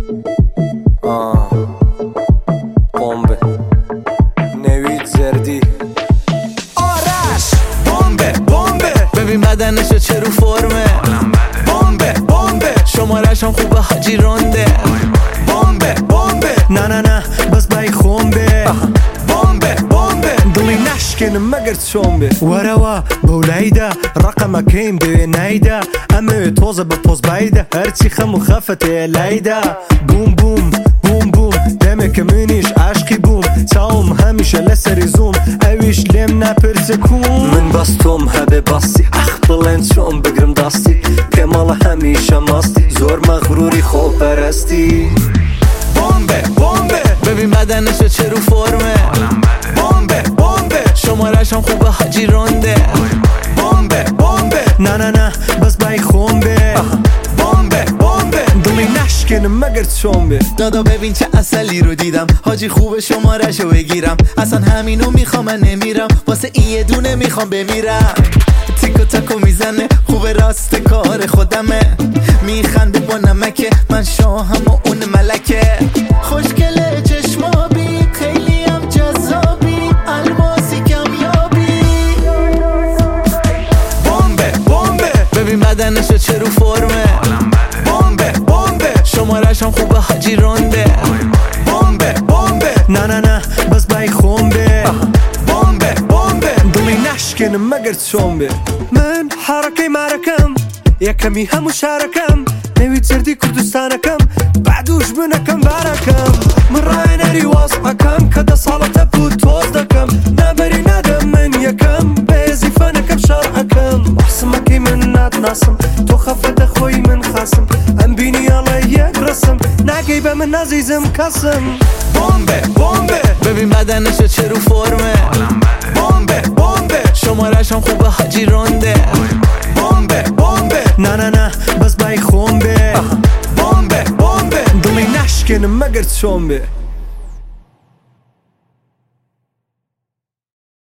بمب نوید زردی آرش بمبه ببین بدنشو چه رو فرمه بمبه شمارش هم خوبه حاجی رونده بمبه نه بس بای خونبه بمبه دڵی ناشکێنم مەگەر چۆن بێ وەرەوە بەولایدا ڕقەمەکەیم دەوێ نایدا ئەمەوێ تۆزە بە پۆزبایدا هەرچی خەم و خەفەتێ لایدا بوم دەمێکە منیش عاشقی بووم چاوم هەمیشە لەسەری زووم ئەویش لێم ناپرسە کوم من بەس تۆم هەبێ باستی ئەخ بڵێن چۆن بگرم داستی پێمەڵە هەمیشە ماستی زۆر مەغروری خۆپەرستی بمبه ببین بدنشو چه رو فرمه بمبه شمارش هم خوبه حاجی رونده بمبه نه بس بای خونبه بمبه دڵی ناشکێنم مەگەر چۆن بێ دادا ببین چه اصلی رو دیدم حاجی خوبه شمارشو بگیرم اصلا همینو میخوام من نمیرم واسه این یه دونه میخوام بمیرم تیکو تاکو میزنه خوبه راست کار خودمه میخنده با نمکه من شاهم و اون ملکه خوشگله چشمابی خیلی هم جذابی الماسی کمیابی بمبه ببین بدنشو چه رو فرمه بمبه شمارش هم خوبه حاجی رونده بمبه نه بس بای خونبه بمبه دڵی ناشکێنم مەگەر چۆن بێ من حەڕەکەی مارەکەم یەکەمی هەموو شارەکەم نەوید زەردی کوردستانەکەم بعدوش بنەکەم بارەکەم من ڕاهێنەری وەزعەکەم کە دە ساڵەتە پوت تۆز دەکەم نابەری نادەم من یەکەم بەهێزی فەنەکەم شەڕعەکەم حسمەکەی من ناتناسم تۆ خەفەتە خۆی من خاسم ئەم بینی ئەڵێ یەک ڕسم ناگەی بە من نازیزم کەسم بمبه ببین بدنشو چه رو فرمه بمبه شمارش هم خوبه حاجی رونده بمبه نه بس بای خونبه بمبه دڵی ناشکێنم مەگەر چۆن بێ